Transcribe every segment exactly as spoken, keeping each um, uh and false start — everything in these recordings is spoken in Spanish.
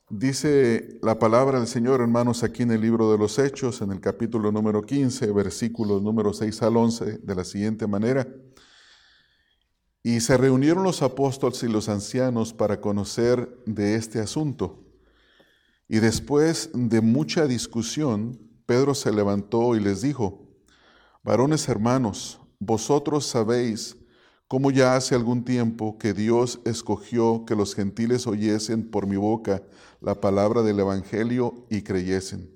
Dice la palabra del Señor, hermanos, aquí en el libro de los Hechos, en el capítulo número quince, versículos número seis al once, de la siguiente manera. Y se reunieron los apóstoles y los ancianos para conocer de este asunto. Y después de mucha discusión, Pedro se levantó y les dijo: varones hermanos, vosotros sabéis cómo ya hace algún tiempo que Dios escogió que los gentiles oyesen por mi boca la palabra del Evangelio y creyesen.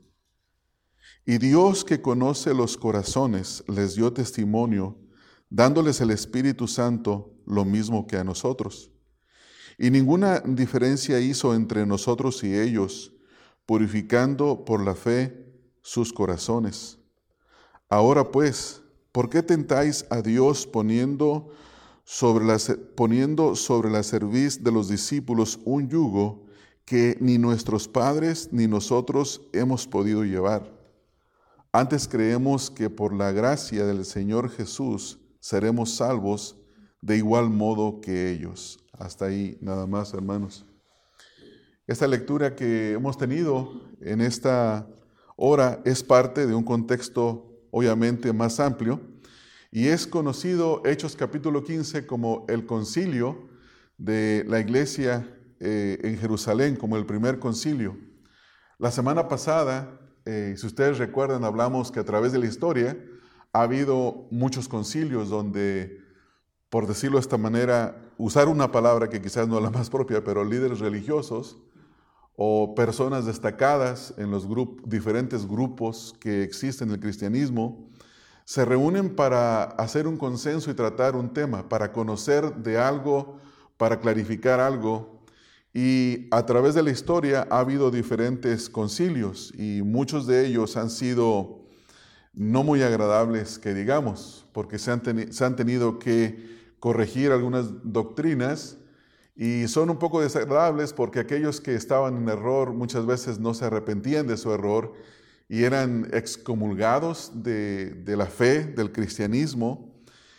Y Dios, que conoce los corazones, les dio testimonio, dándoles el Espíritu Santo lo mismo que a nosotros. Y ninguna diferencia hizo entre nosotros y ellos, purificando por la fe sus corazones. Ahora pues, ¿por qué tentáis a Dios poniendo sobre la, poniendo sobre la cerviz de los discípulos un yugo que ni nuestros padres ni nosotros hemos podido llevar? Antes creemos que por la gracia del Señor Jesús seremos salvos de igual modo que ellos. Hasta ahí nada más, hermanos. Esta lectura que hemos tenido en esta hora es parte de un contexto obviamente más amplio, y es conocido Hechos capítulo quince como el concilio de la iglesia eh, en Jerusalén, como el primer concilio. La semana pasada, eh, si ustedes recuerdan, hablamos que a través de la historia ha habido muchos concilios donde, por decirlo de esta manera, usar una palabra que quizás no es la más propia, pero líderes religiosos o personas destacadas en los grup- diferentes grupos que existen en el cristianismo, se reúnen para hacer un consenso y tratar un tema, para conocer de algo, para clarificar algo. Y a través de la historia ha habido diferentes concilios y muchos de ellos han sido no muy agradables, que digamos, porque se han, teni- se han tenido que corregir algunas doctrinas y son un poco desagradables porque aquellos que estaban en error muchas veces no se arrepentían de su error y eran excomulgados de, de la fe, del cristianismo,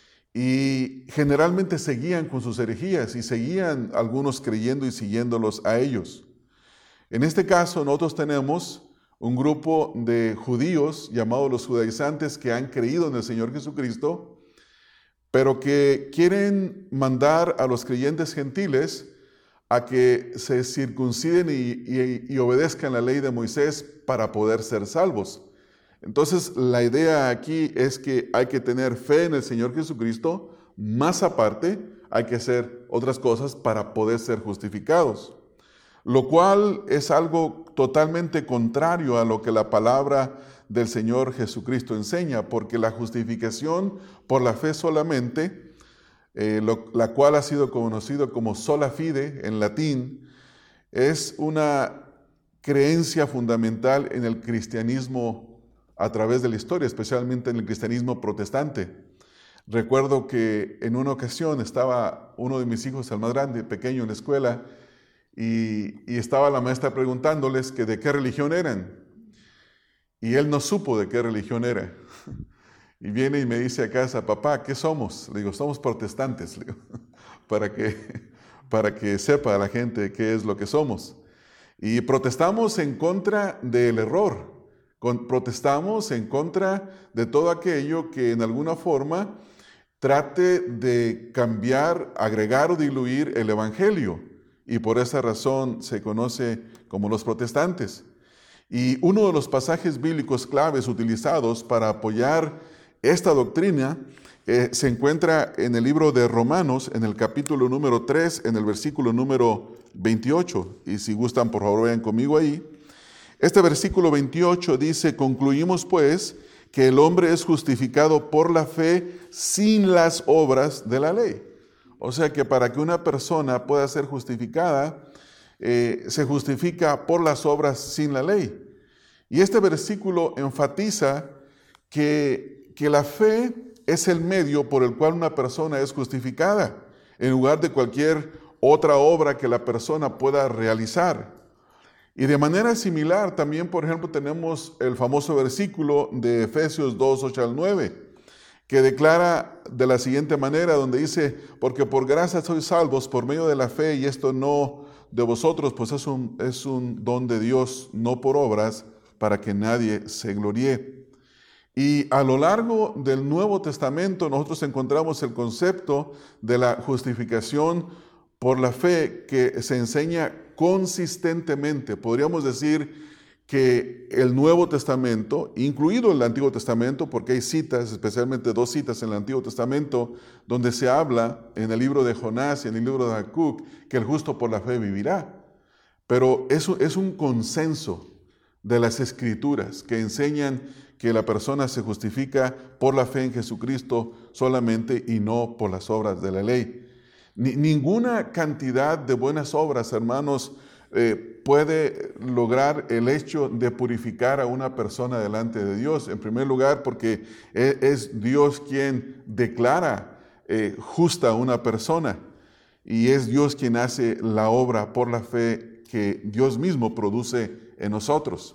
y generalmente seguían con sus herejías y seguían algunos creyendo y siguiéndolos a ellos. En este caso nosotros tenemos un grupo de judíos llamados los judaizantes que han creído en el Señor Jesucristo, pero que quieren mandar a los creyentes gentiles a que se circunciden y, y, y obedezcan la ley de Moisés para poder ser salvos. Entonces, la idea aquí es que hay que tener fe en el Señor Jesucristo, más aparte, hay que hacer otras cosas para poder ser justificados, lo cual es algo totalmente contrario a lo que la palabra del Señor Jesucristo enseña, porque la justificación por la fe solamente, Eh, lo, la cual ha sido conocido como sola fide en latín, es una creencia fundamental en el cristianismo a través de la historia, especialmente en el cristianismo protestante. Recuerdo que en una ocasión estaba uno de mis hijos, el más grande, pequeño, en la escuela, y, y estaba la maestra preguntándoles que de qué religión eran, y él no supo de qué religión era. Y viene y me dice a casa: papá, ¿qué somos? Le digo: somos protestantes, le digo, para que, para que sepa la gente qué es lo que somos. Y protestamos en contra del error, con, protestamos en contra de todo aquello que en alguna forma trate de cambiar, agregar o diluir el Evangelio. Y por esa razón se conoce como los protestantes. Y uno de los pasajes bíblicos claves utilizados para apoyar esta doctrina eh, se encuentra en el libro de Romanos, en el capítulo número tres, en el versículo número veintiocho. Y si gustan, por favor, vayan conmigo ahí. Este versículo veintiocho dice: concluimos pues que el hombre es justificado por la fe sin las obras de la ley. O sea que para que una persona pueda ser justificada, eh, se justifica por las obras sin la ley. Y este versículo enfatiza que que la fe es el medio por el cual una persona es justificada, en lugar de cualquier otra obra que la persona pueda realizar. Y de manera similar, también, por ejemplo, tenemos el famoso versículo de Efesios dos, ocho al nueve, que declara de la siguiente manera, donde dice: porque por gracia sois salvos por medio de la fe, y esto no, de vosotros, pues es un, es un don de Dios, no por obras, para que nadie se gloríe. Y a lo largo del Nuevo Testamento nosotros encontramos el concepto de la justificación por la fe que se enseña consistentemente. Podríamos decir que el Nuevo Testamento, incluido el Antiguo Testamento, porque hay citas, especialmente dos citas en el Antiguo Testamento, donde se habla en el libro de Jonás y en el libro de Habacuc que el justo por la fe vivirá. Pero eso es un consenso de las Escrituras que enseñan que la persona se justifica por la fe en Jesucristo solamente y no por las obras de la ley. Ni, ninguna cantidad de buenas obras, hermanos, eh, puede lograr el hecho de purificar a una persona delante de Dios. En primer lugar, porque es, es Dios quien declara eh, justa a una persona y es Dios quien hace la obra por la fe que Dios mismo produce en nosotros.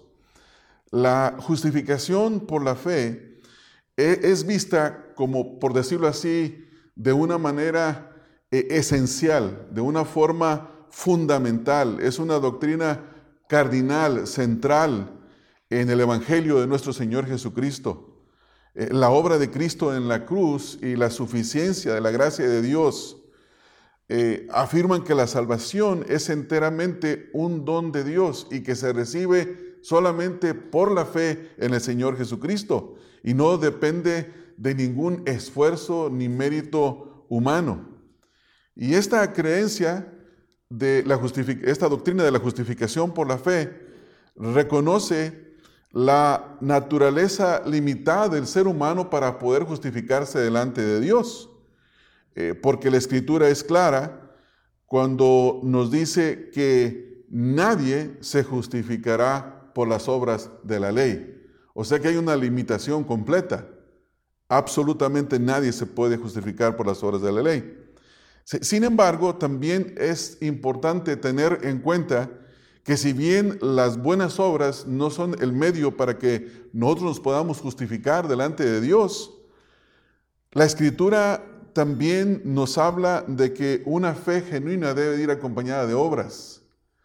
La justificación por la fe es vista como, por decirlo así, de una manera esencial, de una forma fundamental. Es una doctrina cardinal, central en el Evangelio de nuestro Señor Jesucristo. La obra de Cristo en la cruz y la suficiencia de la gracia de Dios eh, afirman que la salvación es enteramente un don de Dios y que se recibe solamente por la fe en el Señor Jesucristo y no depende de ningún esfuerzo ni mérito humano. Y esta creencia de la justific- esta doctrina de la justificación por la fe reconoce la naturaleza limitada del ser humano para poder justificarse delante de Dios, eh, porque la Escritura es clara cuando nos dice que nadie se justificará por las obras de la ley. O sea que hay una limitación completa. Absolutamente nadie se puede justificar por las obras de la ley. Sin embargo, también es importante tener en cuenta que si bien las buenas obras no son el medio para que nosotros nos podamos justificar delante de Dios, la Escritura también nos habla de que una fe genuina debe ir acompañada de obras.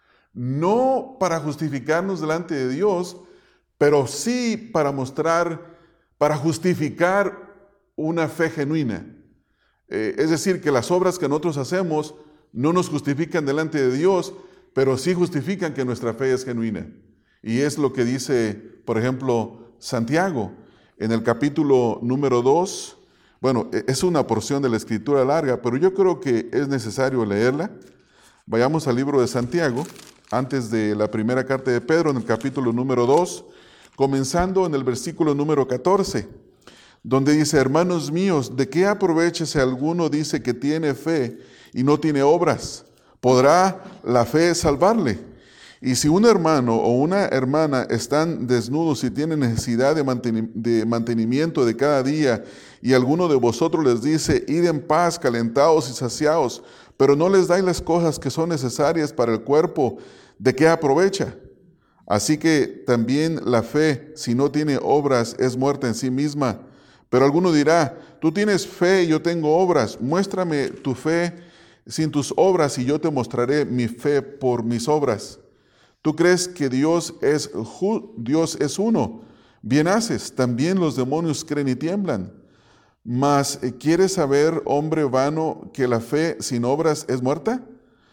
No para justificarnos delante de Dios, pero sí para mostrar, para justificar una fe genuina. Eh, es decir, que las obras que nosotros hacemos no nos justifican delante de Dios, pero sí justifican que nuestra fe es genuina. Y es lo que dice, por ejemplo, Santiago, en el capítulo número dos. Bueno, es una porción de la Escritura larga, pero yo creo que es necesario leerla. Vayamos al libro de Santiago, antes de la primera carta de Pedro, en el capítulo número dos, comenzando en el versículo número catorce, donde dice: hermanos míos, ¿de qué aprovecha si alguno dice que tiene fe y no tiene obras? ¿Podrá la fe salvarle? Y si un hermano o una hermana están desnudos y tienen necesidad de, manten- de mantenimiento de cada día, y alguno de vosotros les dice: id en paz, calentados y saciados, pero no les dais las cosas que son necesarias para el cuerpo, ¿de qué aprovecha? Así que también la fe, si no tiene obras, es muerta en sí misma. Pero alguno dirá: tú tienes fe y yo tengo obras, muéstrame tu fe sin tus obras y yo te mostraré mi fe por mis obras. ¿Tú crees que Dios es, ju- Dios es uno? Bien haces, también los demonios creen y tiemblan. Mas, ¿quieres saber, hombre vano, que la fe sin obras es muerta?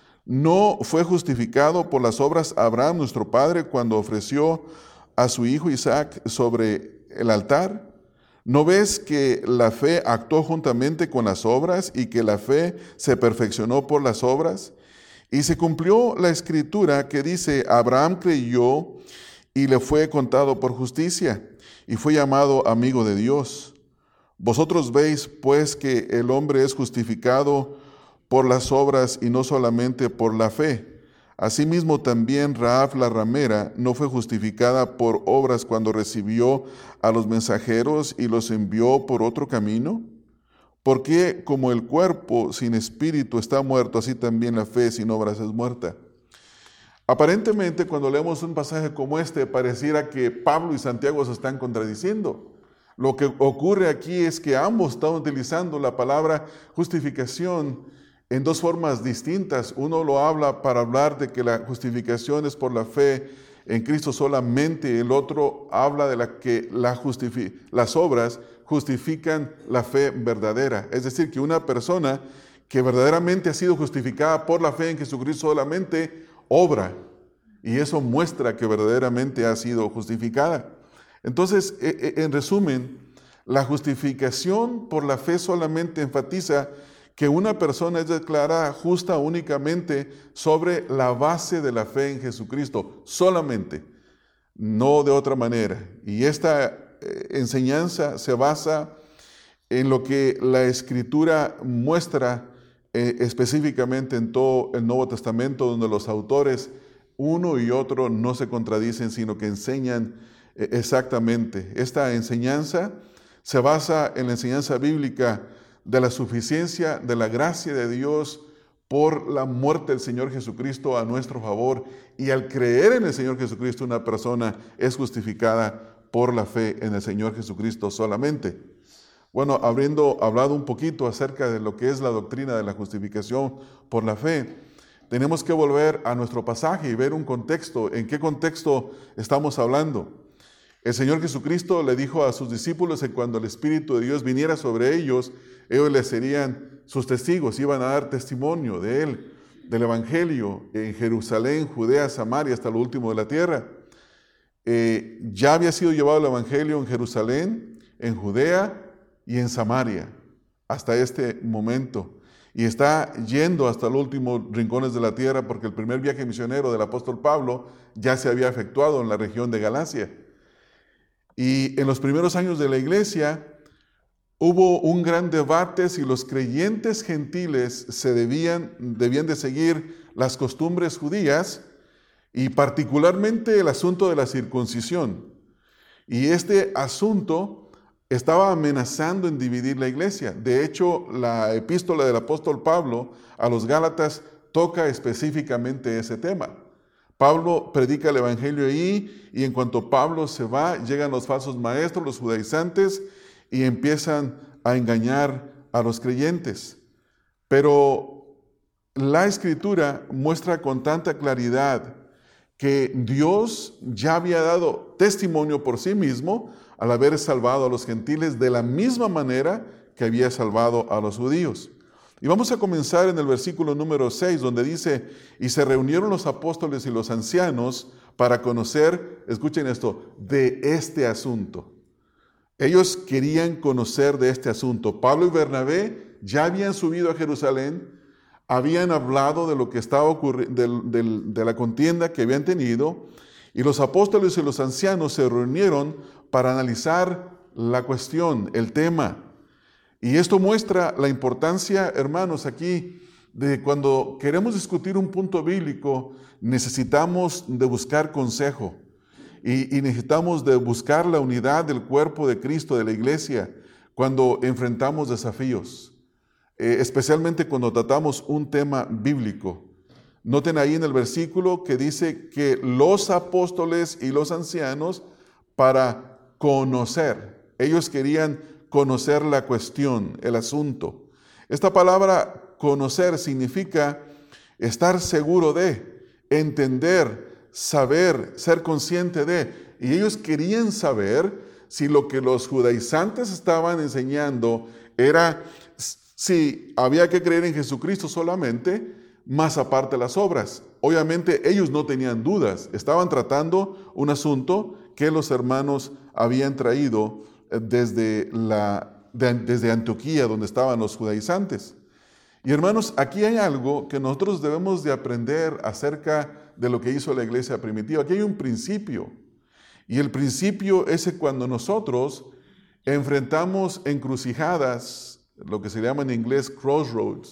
¿No fue justificado por las obras Abraham, nuestro padre, cuando ofreció a su hijo Isaac sobre el altar? ¿No ves que la fe actuó juntamente con las obras y que la fe se perfeccionó por las obras? Y se cumplió la escritura que dice: Abraham creyó y le fue contado por justicia y fue llamado amigo de Dios. Vosotros veis pues que el hombre es justificado por las obras y no solamente por la fe. Asimismo también Rahab la ramera no fue justificada por obras cuando recibió a los mensajeros y los envió por otro camino. Porque como el cuerpo sin espíritu está muerto, así también la fe sin obras es muerta. Aparentemente, cuando leemos un pasaje como este, pareciera que Pablo y Santiago se están contradiciendo. Lo que ocurre aquí es que ambos están utilizando la palabra justificación en dos formas distintas. Uno lo habla para hablar de que la justificación es por la fe en Cristo solamente. El otro habla de la que la justifi- las obras justifican la fe verdadera. Es decir, que una persona que verdaderamente ha sido justificada por la fe en Jesucristo solamente obra. Y eso muestra que verdaderamente ha sido justificada. Entonces, en resumen, la justificación por la fe solamente enfatiza que una persona es declarada justa únicamente sobre la base de la fe en Jesucristo, solamente, no de otra manera. Y esta enseñanza se basa en lo que la Escritura muestra eh, específicamente en todo el Nuevo Testamento, donde los autores, uno y otro, no se contradicen, sino que enseñan eh, exactamente. Esta enseñanza se basa en la enseñanza bíblica de la suficiencia de la gracia de Dios por la muerte del Señor Jesucristo a nuestro favor, y al creer en el Señor Jesucristo una persona es justificada por la fe en el Señor Jesucristo solamente. Bueno, habiendo hablado un poquito acerca de lo que es la doctrina de la justificación por la fe, tenemos que volver a nuestro pasaje y ver un contexto, en qué contexto estamos hablando. El Señor Jesucristo le dijo a sus discípulos que cuando el Espíritu de Dios viniera sobre ellos, ellos les serían sus testigos, iban a dar testimonio de Él, del Evangelio, en Jerusalén, Judea, Samaria, hasta lo último de la tierra. Eh, ya había sido llevado el Evangelio en Jerusalén, en Judea y en Samaria, hasta este momento. Y está yendo hasta los últimos rincones de la tierra, porque el primer viaje misionero del apóstol Pablo ya se había efectuado en la región de Galacia. Y en los primeros años de la iglesia hubo un gran debate si los creyentes gentiles se debían, debían de seguir las costumbres judías, y particularmente el asunto de la circuncisión. Y este asunto estaba amenazando en dividir la iglesia. De hecho, la epístola del apóstol Pablo a los Gálatas toca específicamente ese tema. Pablo predica el evangelio ahí, y en cuanto Pablo se va, llegan los falsos maestros, los judaizantes, y empiezan a engañar a los creyentes. Pero la Escritura muestra con tanta claridad que Dios ya había dado testimonio por sí mismo al haber salvado a los gentiles de la misma manera que había salvado a los judíos. Y vamos a comenzar en el versículo número seis, donde dice: y se reunieron los apóstoles y los ancianos para conocer, escuchen esto, de este asunto. Ellos querían conocer de este asunto. Pablo y Bernabé ya habían subido a Jerusalén, habían hablado de lo que estaba ocurriendo, de, de, de la contienda que habían tenido, y los apóstoles y los ancianos se reunieron para analizar la cuestión, el tema. Y esto muestra la importancia, hermanos, aquí, de cuando queremos discutir un punto bíblico, necesitamos de buscar consejo, y, y necesitamos de buscar la unidad del cuerpo de Cristo, de la iglesia, cuando enfrentamos desafíos. Eh, especialmente cuando tratamos un tema bíblico. Noten ahí en el versículo que dice que los apóstoles y los ancianos para conocer. Ellos querían conocer la cuestión, el asunto. Esta palabra conocer significa estar seguro de, entender, saber, ser consciente de. Y ellos querían saber si lo que los judaizantes estaban enseñando era si había que creer en Jesucristo solamente, más aparte las obras. Obviamente ellos no tenían dudas, estaban tratando un asunto que los hermanos habían traído desde, la, de, desde Antioquía, donde estaban los judaizantes. Y hermanos, aquí hay algo que nosotros debemos de aprender acerca de lo que hizo la iglesia primitiva. Aquí hay un principio, y el principio es que cuando nosotros enfrentamos encrucijadas, lo que se llama en inglés crossroads,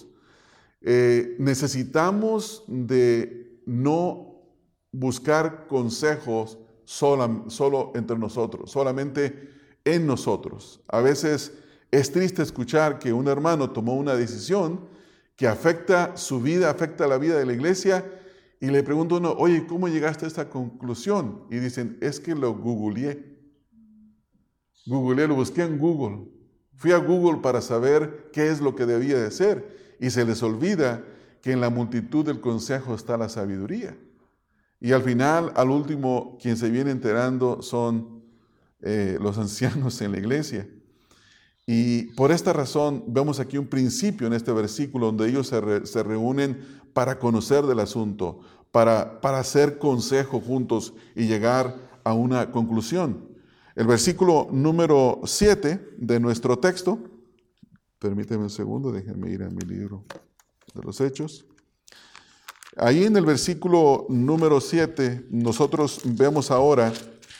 eh, necesitamos de no buscar consejos sola, solo entre nosotros, solamente en nosotros. A veces es triste escuchar que un hermano tomó una decisión que afecta su vida, afecta la vida de la iglesia, y le pregunta uno: oye, ¿cómo llegaste a esta conclusión? Y dicen: es que lo googleé. Googleé, lo busqué en Google. Fui a Google para saber qué es lo que debía de ser. y se les olvida que en la multitud del consejo está la sabiduría. Y al final, al último, quien se viene enterando son eh, los ancianos en la iglesia. Y por esta razón vemos aquí un principio en este versículo donde ellos se, re, se reúnen para conocer del asunto, para, para hacer consejo juntos y llegar a una conclusión. El versículo número siete de nuestro texto, permíteme un segundo, déjenme ir a mi libro de los Hechos. Ahí en el versículo número siete, nosotros vemos ahora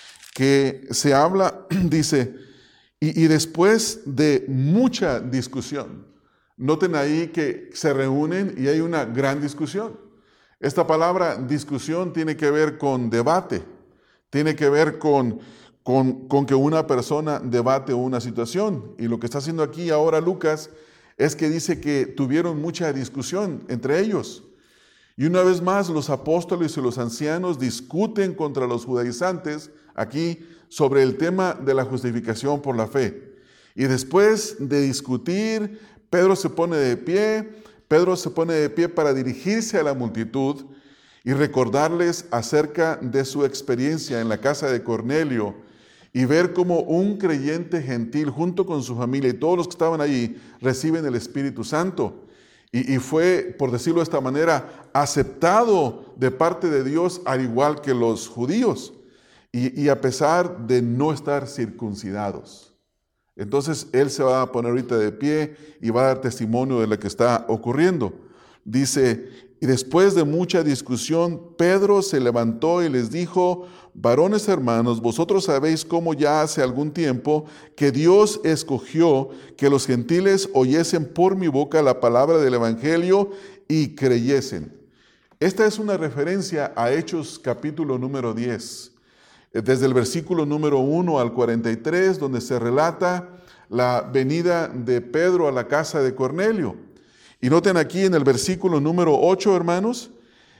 que se habla, dice, y, y después de mucha discusión, noten ahí que se reúnen y hay una gran discusión. Esta palabra discusión tiene que ver con debate, tiene que ver con, con, con que una persona debate una situación. Y lo que está haciendo aquí ahora Lucas es que dice que tuvieron mucha discusión entre ellos. Y una vez más los apóstoles y los ancianos discuten contra los judaizantes aquí sobre el tema de la justificación por la fe. Y después de discutir, Pedro se pone de pie, Pedro se pone de pie para dirigirse a la multitud y recordarles acerca de su experiencia en la casa de Cornelio y ver cómo un creyente gentil junto con su familia y todos los que estaban allí reciben el Espíritu Santo. Y, y fue, por decirlo de esta manera, aceptado de parte de Dios al igual que los judíos y, y a pesar de no estar circuncidados. Entonces él se va a poner ahorita de pie y va a dar testimonio de lo que está ocurriendo. Dice, y después de mucha discusión, Pedro se levantó y les dijo, varones hermanos, vosotros sabéis cómo ya hace algún tiempo que Dios escogió que los gentiles oyesen por mi boca la palabra del evangelio y creyesen. Esta es una referencia a Hechos capítulo número diez. Desde el versículo número uno al cuarenta y tres, donde se relata la venida de Pedro a la casa de Cornelio. Y noten aquí en el versículo número ocho, hermanos,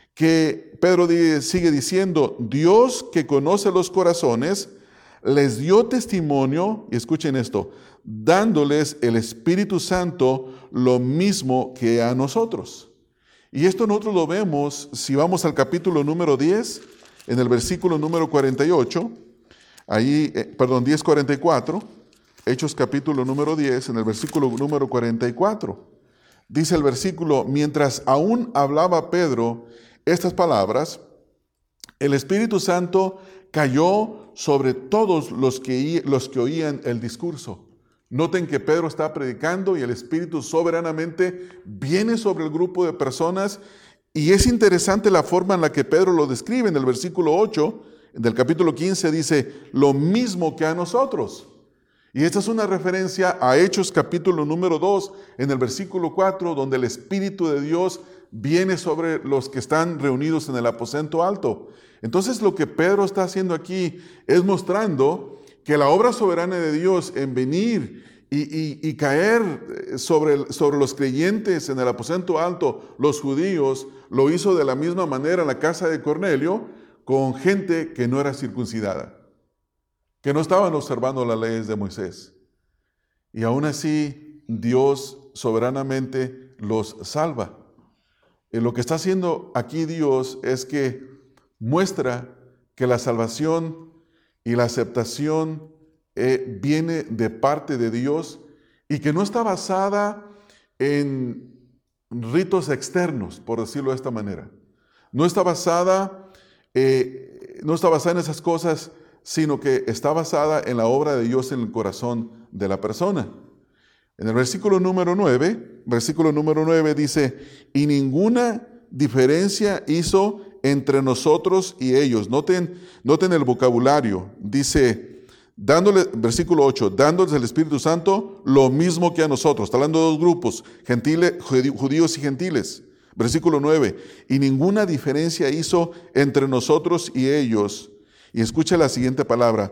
que Pedro sigue diciendo, Dios que conoce los corazones, les dio testimonio, y escuchen esto, dándoles el Espíritu Santo lo mismo que a nosotros. Y esto nosotros lo vemos, si vamos al capítulo número diez, en el versículo número cuarenta y ocho, ahí, eh, perdón, diez cuarenta y cuatro, Hechos capítulo número diez, en el versículo número cuarenta y cuatro, dice el versículo, mientras aún hablaba Pedro estas palabras, el Espíritu Santo cayó sobre todos los que, los que oían el discurso. Noten que Pedro está predicando y el Espíritu soberanamente viene sobre el grupo de personas. Y es interesante la forma en la que Pedro lo describe. En el versículo ocho del capítulo quince dice, lo mismo que a nosotros. Y esta es una referencia a Hechos capítulo número dos, en el versículo cuatro, donde el Espíritu de Dios viene sobre los que están reunidos en el aposento alto. Entonces lo que Pedro está haciendo aquí es mostrando que la obra soberana de Dios en venir Y, y, y caer sobre, sobre los creyentes en el aposento alto, los judíos, lo hizo de la misma manera en la casa de Cornelio, con gente que no era circuncidada, que no estaban observando las leyes de Moisés. Y aún así, Dios soberanamente los salva. Y lo que está haciendo aquí Dios es que muestra que la salvación y la aceptación Eh, viene de parte de Dios y que no está basada en ritos externos, por decirlo de esta manera. No está basada, eh, no está basada en esas cosas, sino que está basada en la obra de Dios en el corazón de la persona. En el versículo número nueve, versículo número nueve dice, y ninguna diferencia hizo entre nosotros y ellos. Noten, noten el vocabulario, dice, dándole, versículo ocho, dándoles el Espíritu Santo lo mismo que a nosotros. Está hablando de dos grupos, gentiles, judíos y gentiles. Versículo nueve, y ninguna diferencia hizo entre nosotros y ellos. Y escucha la siguiente palabra,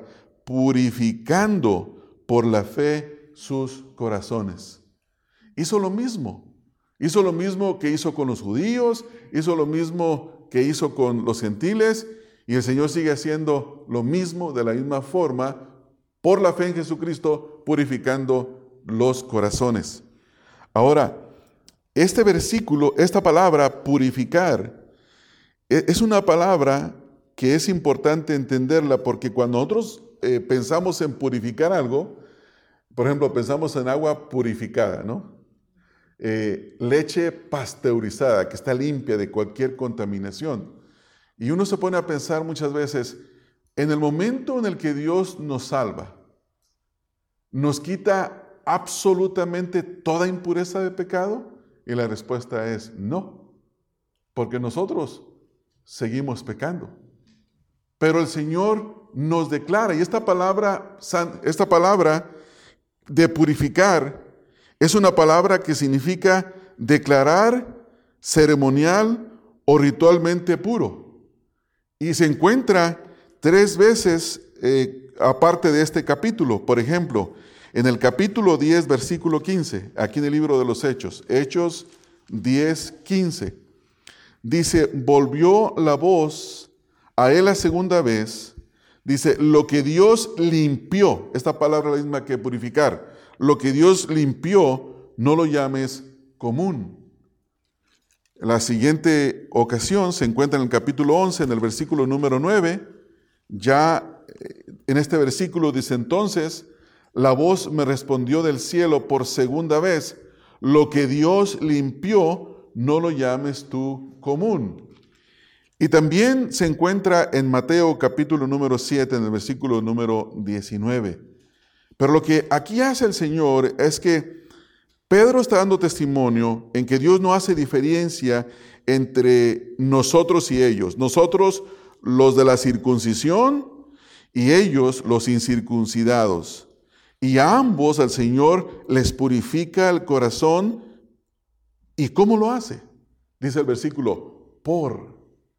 purificando por la fe sus corazones. Hizo lo mismo. Hizo lo mismo que hizo con los judíos, hizo lo mismo que hizo con los gentiles, y el Señor sigue haciendo lo mismo de la misma forma por la fe en Jesucristo, purificando los corazones. Ahora, Este versículo, esta palabra purificar, es una palabra que es importante entenderla porque cuando nosotros eh, pensamos en purificar algo, por ejemplo, pensamos en agua purificada, ¿no? Eh, leche pasteurizada, que está limpia de cualquier contaminación. Y uno se pone a pensar muchas veces, en el momento en el que Dios nos salva, ¿nos quita absolutamente toda impureza de pecado? Y la respuesta es no, porque nosotros seguimos pecando. Pero el Señor nos declara, y esta palabra, esta palabra de purificar es una palabra que significa declarar ceremonial o ritualmente puro. Y se encuentra tres veces eh, aparte de este capítulo. Por ejemplo, en el capítulo diez, versículo quince, aquí en el libro de los Hechos, Hechos diez, quince, dice, volvió la voz a él la segunda vez, dice, lo que Dios limpió, esta palabra es la misma que purificar, lo que Dios limpió, no lo llames común. La siguiente ocasión se encuentra en el capítulo once, en el versículo número nueve, ya en este versículo dice entonces, la voz me respondió del cielo por segunda vez, lo que Dios limpió, no lo llames tú común. Y también se encuentra en Mateo capítulo número siete, en el versículo número diecinueve. Pero lo que aquí hace el Señor es que Pedro está dando testimonio en que Dios no hace diferencia entre nosotros y ellos. Nosotros los de la circuncisión y ellos los incircuncidados. Y a ambos el Señor les purifica el corazón. ¿Y cómo lo hace? Dice el versículo, por,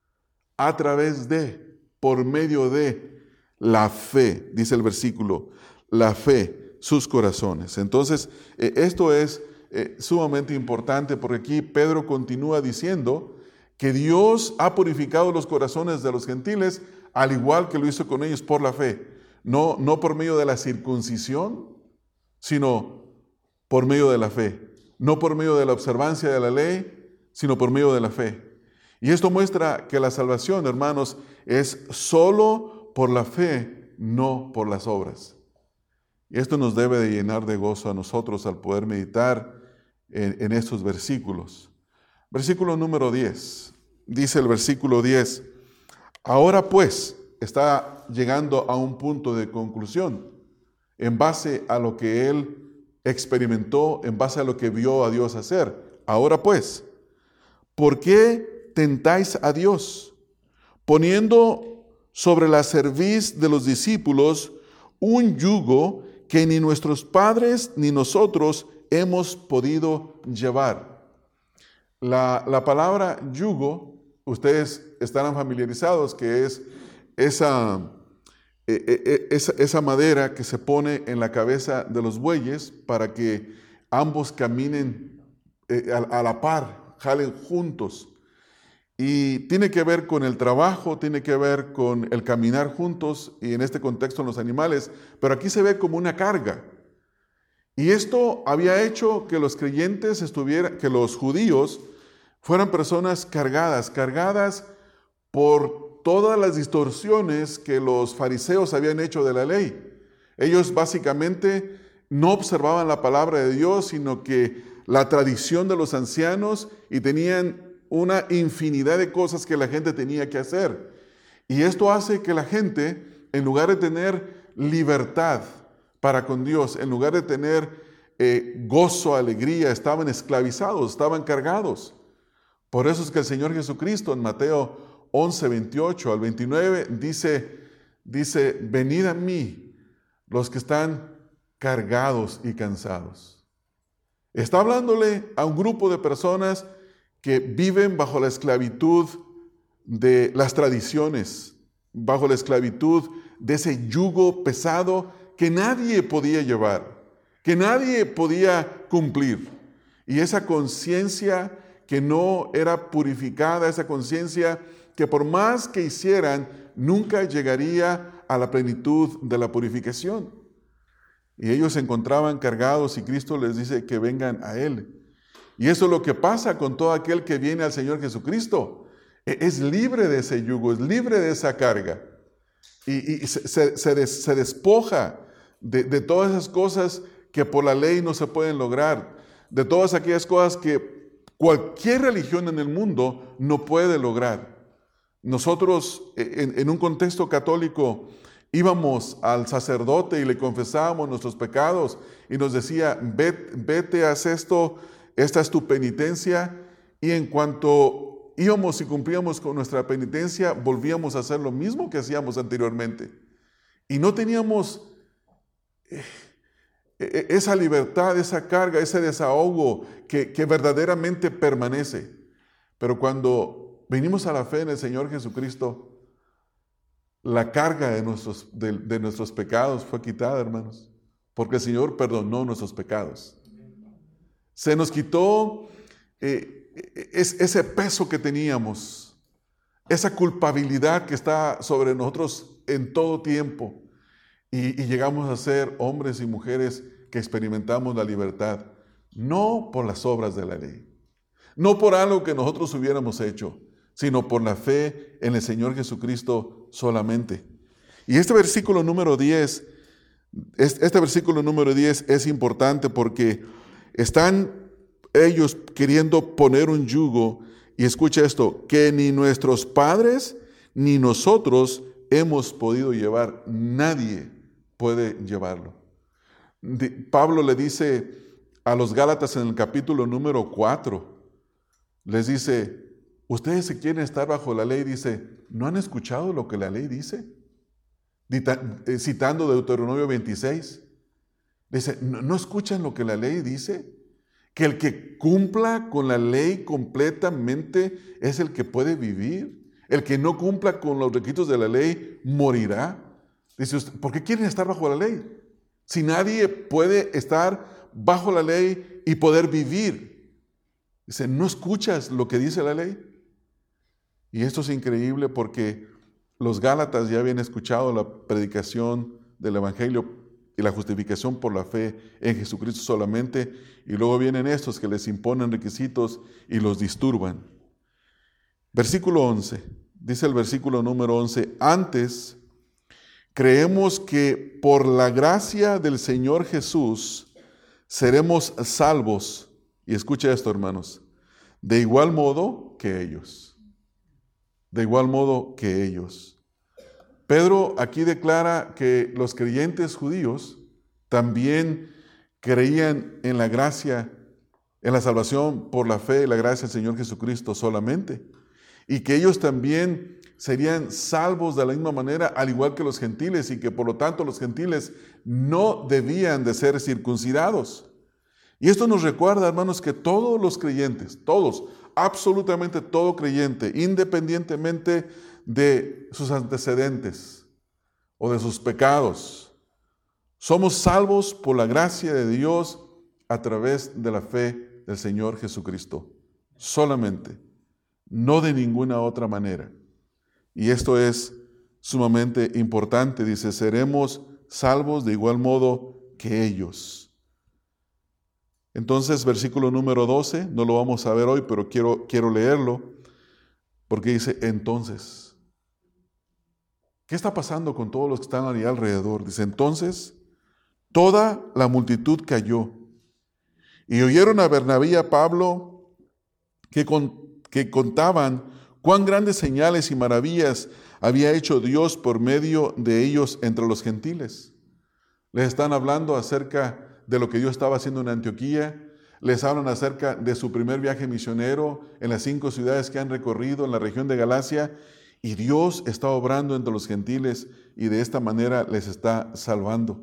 a través de, por medio de la fe, dice el versículo, la fe, sus corazones. Entonces, eh, esto es eh, sumamente importante porque aquí Pedro continúa diciendo que Dios ha purificado los corazones de los gentiles al igual que lo hizo con ellos por la fe. No, no por medio de la circuncisión, sino por medio de la fe. No por medio de la observancia de la ley, sino por medio de la fe. Y esto muestra que la salvación, hermanos, es solo por la fe, no por las obras. Y esto nos debe de llenar de gozo a nosotros al poder meditar en, en estos versículos. Versículo número diez. Dice el versículo diez, ahora pues, está llegando a un punto de conclusión en base a lo que él experimentó, en base a lo que vio a Dios hacer. Ahora pues, ¿por qué tentáis a Dios, poniendo sobre la cerviz de los discípulos un yugo que ni nuestros padres ni nosotros hemos podido llevar? La, la palabra yugo, ustedes estarán familiarizados que es esa, esa, esa madera que se pone en la cabeza de los bueyes para que ambos caminen a, a la par, jalen juntos. Y tiene que ver con el trabajo, tiene que ver con el caminar juntos, y en este contexto en los animales, pero aquí se ve como una carga. Y esto había hecho que los creyentes estuvieran, que los judíos fueran personas cargadas, cargadas por todas las distorsiones que los fariseos habían hecho de la ley. Ellos básicamente no observaban la palabra de Dios, sino que la tradición de los ancianos, y tenían una infinidad de cosas que la gente tenía que hacer. Y esto hace que la gente, en lugar de tener libertad para con Dios, en lugar de tener eh, gozo, alegría, estaban esclavizados, estaban cargados. Por eso es que el Señor Jesucristo en Mateo once, veintiocho al veintinueve dice, dice, venid a mí los que están cargados y cansados. Está hablándole a un grupo de personas que viven bajo la esclavitud de las tradiciones, bajo la esclavitud de ese yugo pesado que nadie podía llevar, que nadie podía cumplir. Y esa conciencia que no era purificada, esa conciencia que por más que hicieran, nunca llegaría a la plenitud de la purificación. Y ellos se encontraban cargados y Cristo les dice que vengan a Él. Y eso es lo que pasa con todo aquel que viene al Señor Jesucristo. Es libre de ese yugo, es libre de esa carga. Y, y se, se, des, se despoja de, de todas esas cosas que por la ley no se pueden lograr, de todas aquellas cosas que cualquier religión en el mundo no puede lograr. Nosotros, en, en un contexto católico, íbamos al sacerdote y le confesábamos nuestros pecados y nos decía, vete, vete, haz esto, esta es tu penitencia, y en cuanto íbamos y cumplíamos con nuestra penitencia, volvíamos a hacer lo mismo que hacíamos anteriormente. Y no teníamos eh, esa libertad, esa carga, ese desahogo que, que verdaderamente permanece. Pero cuando venimos a la fe en el Señor Jesucristo, la carga de nuestros, de, de nuestros pecados fue quitada, hermanos, porque el Señor perdonó nuestros pecados. Se nos quitó eh, es, ese peso que teníamos, esa culpabilidad que está sobre nosotros en todo tiempo, y, y llegamos a ser hombres y mujeres que experimentamos la libertad, no por las obras de la ley, no por algo que nosotros hubiéramos hecho, sino por la fe en el Señor Jesucristo solamente. Y este versículo número diez, este versículo número diez es importante porque están ellos queriendo poner un yugo, y escucha esto, que ni nuestros padres ni nosotros hemos podido llevar, nadie puede llevarlo. Pablo le dice a los Gálatas en el capítulo número cuatro, les dice, ustedes se quieren estar bajo la ley, dice, ¿no han escuchado lo que la ley dice? Citando Deuteronomio veintiséis, dice, ¿no, no escuchan lo que la ley dice? Que el que cumpla con la ley completamente es el que puede vivir. El que no cumpla con los requisitos de la ley morirá. Dice usted, ¿por qué quieren estar bajo la ley? Si nadie puede estar bajo la ley y poder vivir. Dice, ¿no escuchas lo que dice la ley? Y esto es increíble porque los Gálatas ya habían escuchado la predicación del Evangelio y la justificación por la fe en Jesucristo solamente, y luego vienen estos que les imponen requisitos y los disturban. Versículo once, dice el versículo número once, antes creemos que por la gracia del Señor Jesús seremos salvos, y escucha esto, hermanos, de igual modo que ellos, de igual modo que ellos. Pedro aquí declara que los creyentes judíos también creían en la gracia, en la salvación por la fe y la gracia del Señor Jesucristo solamente, y que ellos también serían salvos de la misma manera, al igual que los gentiles, y que por lo tanto los gentiles no debían de ser circuncidados. Y esto nos recuerda, hermanos, que todos los creyentes, todos, absolutamente todo creyente, independientemente de sus antecedentes o de sus pecados, somos salvos por la gracia de Dios a través de la fe del Señor Jesucristo. Solamente, no de ninguna otra manera. Y esto es sumamente importante. Dice, seremos salvos de igual modo que ellos. Entonces, versículo número doce, no lo vamos a ver hoy, pero quiero, quiero leerlo, porque dice, entonces, ¿qué está pasando con todos los que están ahí alrededor? Dice, entonces, toda la multitud cayó, y oyeron a Bernabé y a Pablo que, con, que contaban cuán grandes señales y maravillas había hecho Dios por medio de ellos entre los gentiles. Les están hablando acerca de lo que Dios estaba haciendo en Antioquía, les hablan acerca de su primer viaje misionero en las cinco ciudades que han recorrido en la región de Galacia, y Dios está obrando entre los gentiles y de esta manera les está salvando.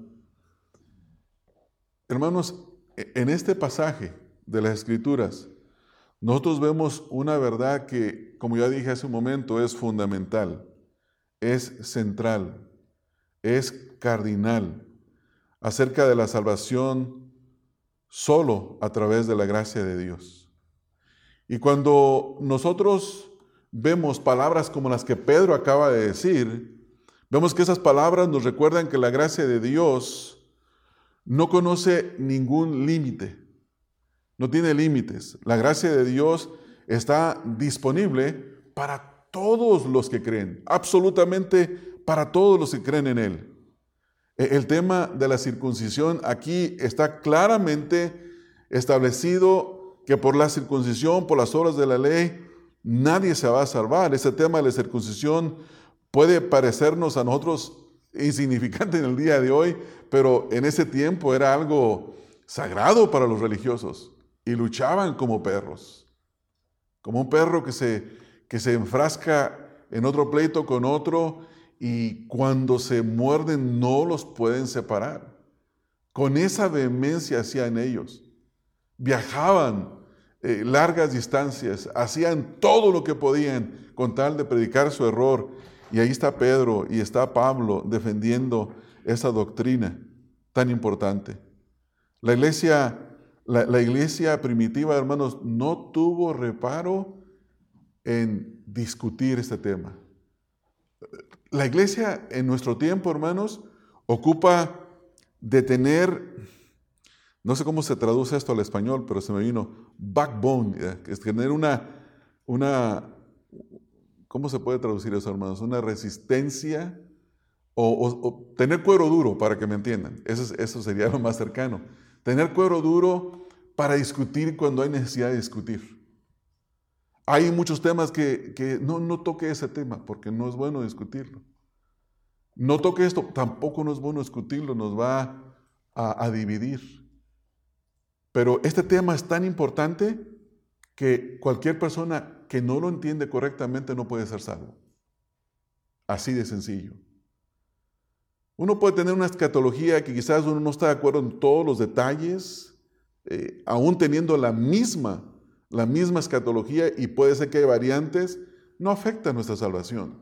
Hermanos, en este pasaje de las Escrituras, nosotros vemos una verdad que, como ya dije hace un momento, es fundamental, es central, es cardinal, acerca de la salvación solo a través de la gracia de Dios. Y cuando nosotros vemos palabras como las que Pedro acaba de decir, vemos que esas palabras nos recuerdan que la gracia de Dios no conoce ningún límite, no tiene límites. La gracia de Dios está disponible para todos los que creen, absolutamente para todos los que creen en Él. El tema de la circuncisión aquí está claramente establecido que por la circuncisión, por las obras de la ley, nadie se va a salvar. Ese tema de la circuncisión puede parecernos a nosotros insignificante en el día de hoy, pero en ese tiempo era algo sagrado para los religiosos y luchaban como perros. Como un perro que se, que se enfrasca en otro pleito con otro y cuando se muerden no los pueden separar. Con esa vehemencia hacían ellos. Viajaban eh, largas distancias, hacían todo lo que podían con tal de predicar su error. Y ahí está Pedro y está Pablo defendiendo esa doctrina tan importante. La iglesia, la, la iglesia primitiva, hermanos, no tuvo reparo en discutir este tema. La iglesia en nuestro tiempo, hermanos, ocupa de tener, no sé cómo se traduce esto al español, pero se me vino, backbone, que es tener una, una, ¿cómo se puede traducir eso, hermanos? Una resistencia o, o, o tener cuero duro, para que me entiendan. Eso, eso sería lo más cercano. Tener cuero duro para discutir cuando hay necesidad de discutir. Hay muchos temas que, que no, no toque ese tema porque no es bueno discutirlo. No toque esto, tampoco no es bueno discutirlo, nos va a, a dividir. Pero este tema es tan importante que cualquier persona que no lo entiende correctamente no puede ser salvo. Así de sencillo. Uno puede tener una escatología que quizás uno no está de acuerdo en todos los detalles, eh, aún teniendo la misma La misma escatología, y puede ser que hay variantes, no afecta nuestra salvación.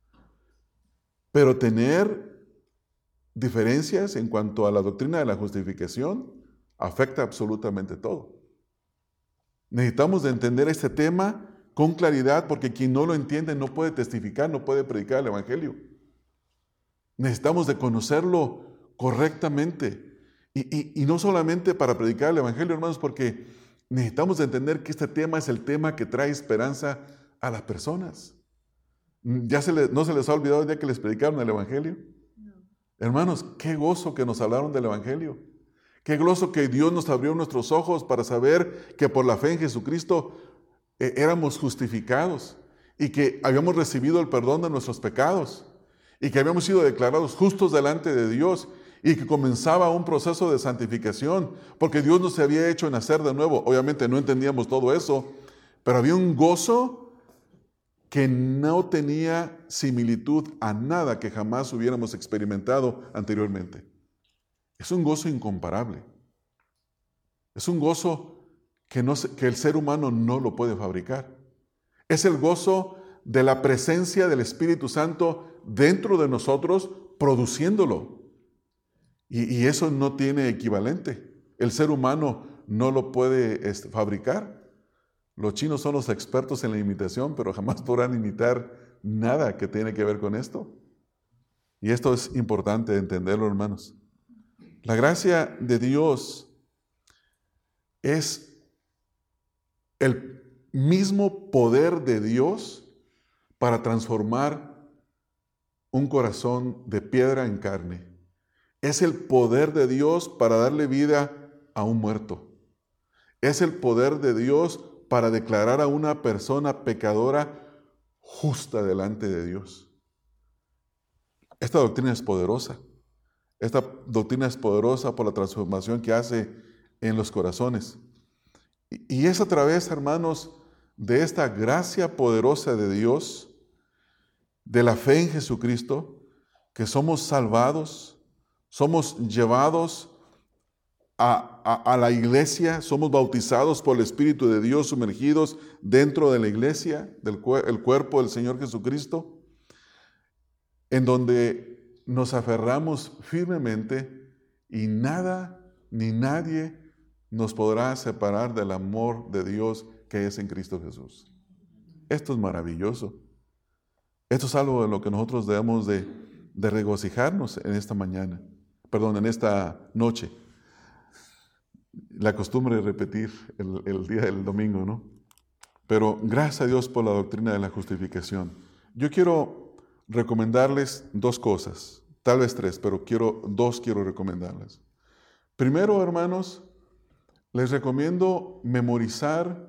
Pero tener diferencias en cuanto a la doctrina de la justificación afecta absolutamente todo. Necesitamos de entender este tema con claridad, porque quien no lo entiende no puede testificar, no puede predicar el Evangelio. Necesitamos de conocerlo correctamente. Y, y, y no solamente para predicar el Evangelio, hermanos, porque necesitamos de entender que este tema es el tema que trae esperanza a las personas. ¿Ya se les, no se les ha olvidado el día que les predicaron el Evangelio? No. Hermanos, qué gozo que nos hablaron del Evangelio. Qué gozo que Dios nos abrió nuestros ojos para saber que por la fe en Jesucristo eh, éramos justificados y que habíamos recibido el perdón de nuestros pecados y que habíamos sido declarados justos delante de Dios y que comenzaba un proceso de santificación, porque Dios nos había hecho nacer de nuevo. Obviamente no entendíamos todo eso, pero había un gozo que no tenía similitud a nada que jamás hubiéramos experimentado anteriormente. Es un gozo incomparable. Es un gozo que, no, que el ser humano no lo puede fabricar. Es el gozo de la presencia del Espíritu Santo dentro de nosotros, produciéndolo. Y, y eso no tiene equivalente. El ser humano no lo puede este, fabricar. Los chinos son los expertos en la imitación, pero jamás podrán imitar nada que tiene que ver con esto. Y esto es importante entenderlo, hermanos. La gracia de Dios es el mismo poder de Dios para transformar un corazón de piedra en carne. Es el poder de Dios para darle vida a un muerto. Es el poder de Dios para declarar a una persona pecadora justa delante de Dios. Esta doctrina es poderosa. Esta doctrina es poderosa por la transformación que hace en los corazones. Y es a través, hermanos, de esta gracia poderosa de Dios, de la fe en Jesucristo, que somos salvados, somos llevados a, a, a la iglesia, somos bautizados por el Espíritu de Dios, sumergidos dentro de la iglesia, del el cuerpo del Señor Jesucristo, en donde nos aferramos firmemente y nada ni nadie nos podrá separar del amor de Dios que es en Cristo Jesús. Esto es maravilloso. Esto es algo de lo que nosotros debemos de, de regocijarnos en esta mañana, perdón, en esta noche. la costumbre de repetir el, el día del domingo, ¿no? Pero gracias a Dios por la doctrina de la justificación. Yo quiero recomendarles dos cosas, tal vez tres, pero quiero, dos quiero recomendarles. Primero, hermanos, les recomiendo memorizar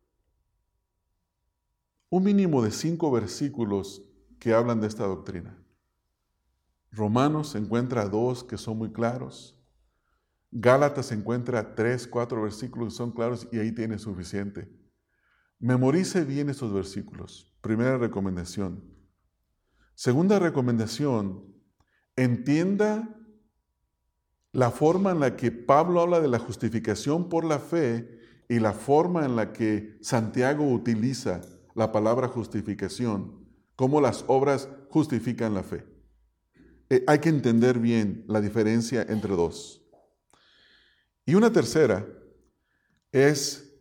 un mínimo de cinco versículos que hablan de esta doctrina. Romanos encuentra dos que son muy claros. Gálatas encuentra tres, cuatro versículos que son claros y ahí tiene suficiente. Memorice bien estos versículos. Primera recomendación. Segunda recomendación, entienda la forma en la que Pablo habla de la justificación por la fe y la forma en la que Santiago utiliza la palabra justificación, cómo las obras justifican la fe. Eh, hay que entender bien la diferencia entre dos. Y una tercera es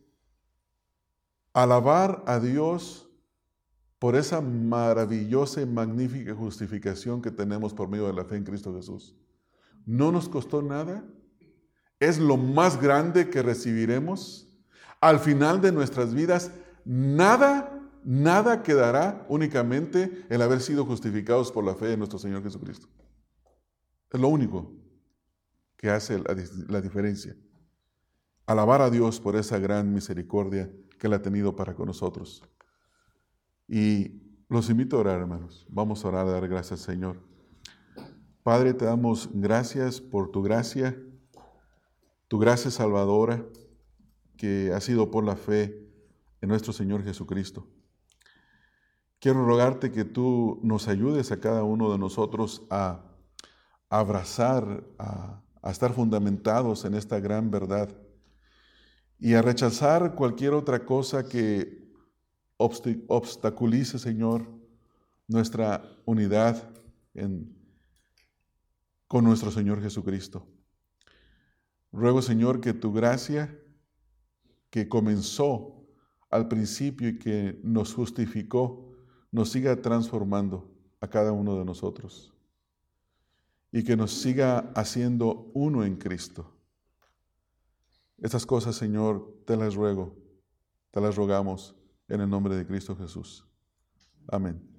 alabar a Dios por esa maravillosa y magnífica justificación que tenemos por medio de la fe en Cristo Jesús. No nos costó nada, es lo más grande que recibiremos. Al final de nuestras vidas, nada, nada quedará únicamente el haber sido justificados por la fe en nuestro Señor Jesucristo. Es lo único que hace la, la diferencia. Alabar a Dios por esa gran misericordia que Él ha tenido para con nosotros. Y los invito a orar, hermanos. Vamos a orar, a dar gracias, Señor. Padre, te damos gracias por tu gracia, tu gracia salvadora, que ha sido por la fe en nuestro Señor Jesucristo. Quiero rogarte que tú nos ayudes a cada uno de nosotros a abrazar, a, a estar fundamentados en esta gran verdad y a rechazar cualquier otra cosa que obstaculice, Señor, nuestra unidad en, con nuestro Señor Jesucristo. Ruego, Señor, que tu gracia, que comenzó al principio y que nos justificó, nos siga transformando a cada uno de nosotros y que nos siga haciendo uno en Cristo. Estas cosas, Señor, te las ruego, te las rogamos en el nombre de Cristo Jesús. Amén.